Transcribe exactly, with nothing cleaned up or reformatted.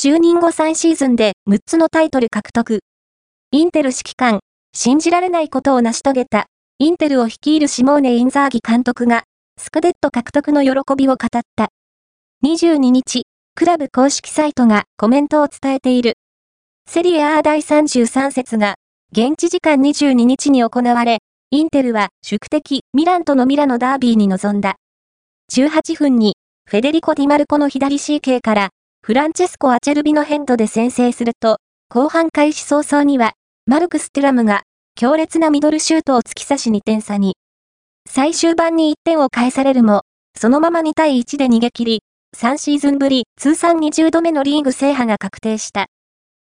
就任後さんシーズンでむっつのタイトル獲得。インテル指揮官、信じられないことを成し遂げた、インテルを率いるシモーネ・インザーギ監督が、スクデット獲得の喜びを語った。にじゅうににち、クラブ公式サイトがコメントを伝えている。セリエ A だいさんじゅうさん節が、現地時間にじゅうににちに行われ、インテルは宿敵ミランとのミラノダービーに臨んだ。じゅうはっぷんに、フェデリコ・ディマルコの左 シーケー から、フランチェスコ・アチェルビのヘッドで先制すると、後半開始早々には、マルクス・テュラムが、強烈なミドルシュートを突き刺しにてん差に。最終盤にいってんを返されるも、そのままにたいいちで逃げ切り、さんシーズンぶり通算にじゅうどめのリーグ制覇が確定した。